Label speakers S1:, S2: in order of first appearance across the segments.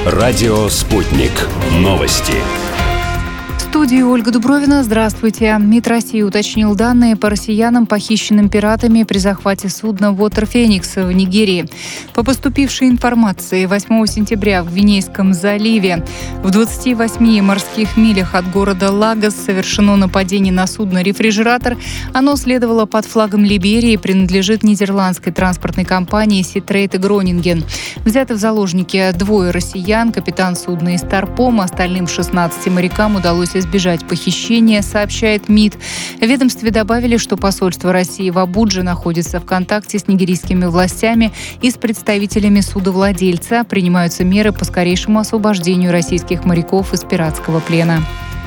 S1: Радио «Спутник». Новости.
S2: В студии Ольга Дубровина. Здравствуйте. МИД России уточнил данные по россиянам, похищенным пиратами при захвате судна Water Phoenix в Нигерии. По поступившей информации, 8 сентября в Гвинейском заливе в 28 морских милях от города Лагос совершено нападение на судно «Рефрижератор». Оно следовало под флагом Либерии и принадлежит нидерландской транспортной компании «Ситрейт и Гронинген». Взяты в заложники 2 россиян, капитан судна и старпом. Остальным 16 морякам удалось избежать похищения, сообщает МИД. В ведомстве добавили, что посольство России в Абудже находится в контакте с нигерийскими властями и с представителями судовладельца. Принимаются меры по скорейшему освобождению российских моряков из пиратского плена.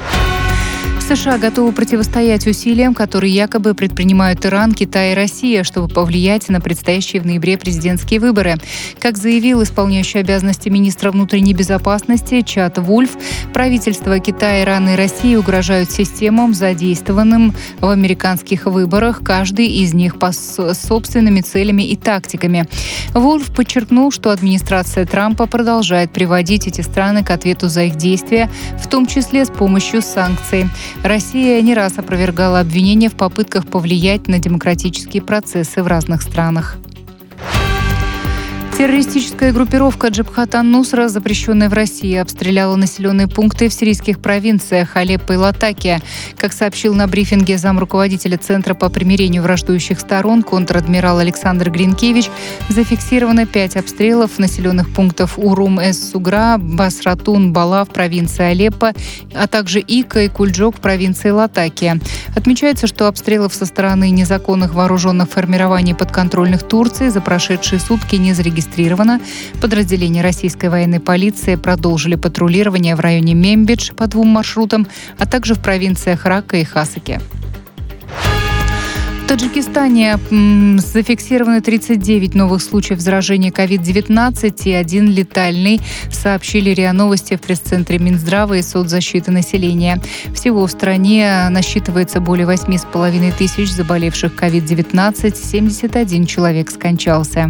S2: США готовы противостоять усилиям, которые якобы предпринимают Иран, Китай и Россия, чтобы повлиять на предстоящие в ноябре президентские выборы. Как заявил исполняющий обязанности министра внутренней безопасности Чад Вульф, правительства Китая, Ирана и России угрожают системам, задействованным в американских выборах, каждый из них по собственными целями и тактиками. Вульф подчеркнул, что администрация Трампа продолжает приводить эти страны к ответу за их действия, в том числе с помощью санкций. Россия не раз опровергала обвинения в попытках повлиять на демократические процессы в разных странах. Террористическая группировка Джабхат ан-Нусра, запрещенная в России, обстреляла населенные пункты в сирийских провинциях Алеппо и Латакия. Как сообщил на брифинге замруководителя Центра по примирению враждующих сторон контр-адмирал Александр Гринкевич, зафиксировано 5 обстрелов населенных пунктов Урум-эс-Сугра, Басратун-Бала в провинции Алеппо, а также Ика и Кульджок в провинции Латакия. Отмечается, что обстрелов со стороны незаконных вооруженных формирований подконтрольных Турции за прошедшие сутки не зарегистрировано. Подразделения российской военной полиции продолжили патрулирование в районе Мембидж по 2 маршрутам, а также в провинциях Рака и Хасаке. В Таджикистане зафиксированы 39 новых случаев заражения COVID-19 и 1 летальный, сообщили РИА Новости в пресс-центре Минздрава и соцзащиты населения. Всего в стране насчитывается более 8,5 тысяч заболевших COVID-19, 71 человек скончался.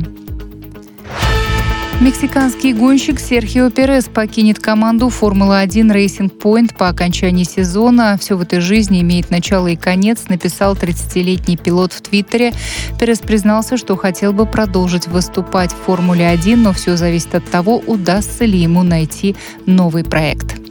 S2: Мексиканский гонщик Серхио Перес покинет команду Формулы-1 Racing Point по окончании сезона. «Все в этой жизни имеет начало и конец», написал 30-летний пилот в Твиттере. Перес признался, что хотел бы продолжить выступать в Формуле-1, но все зависит от того, удастся ли ему найти новый проект.